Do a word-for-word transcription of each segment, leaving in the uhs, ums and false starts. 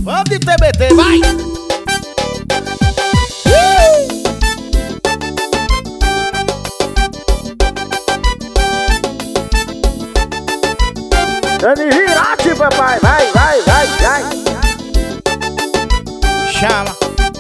Vamos de T B T, vai! Dani Hirati, papai, vai, vai, vai, vai. Chama.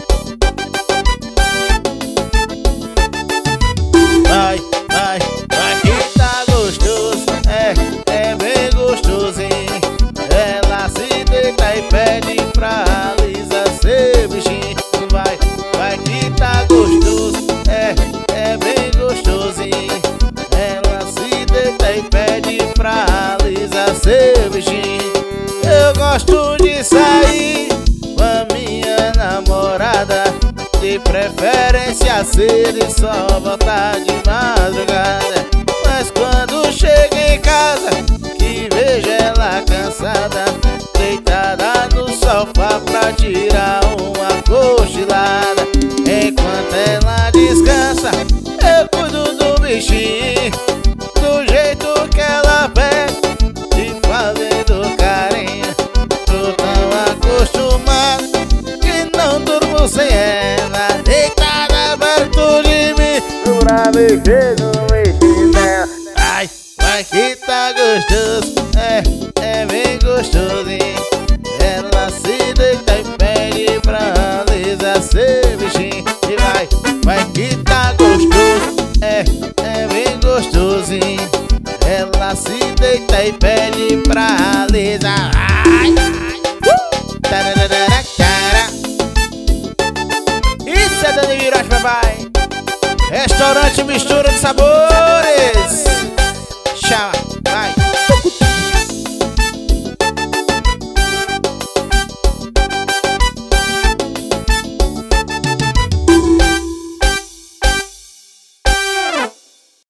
Vai, vai, vai que tá gostoso. É, é bem gostosinho. Ela se deita e pede pra Lisa ser bichinho. Vai, vai que tá gostoso. É, é bem gostosinho. Ela se deita e pede pra Lisa ser bichinho. Eu gosto de sair com a minha namorada, de preferência cedo e só voltar de madrugada. Mas quando chego em casa, que vejo ela cansada, deitada no sofá pra tirar uma cochilada. Enquanto ela descansa, eu cuido do bichinho, do jeito que ela pede, de fazendo carinho. Tô tão acostumado que não durmo sem ela, deitada perto de mim, Pra mexer no mexer dela. ai, vai que tá gostoso, é, é bem gostosinho. Ela se deita e pede pra Lisa ser bichinho. E vai, vai que tá gostoso, é, é bem gostosinho. Ela se deita e pede pra Lisa. Ai, uh! Tararara, tara. Isso é Dani Hirati, papai. Restaurante Mistura de Sabor.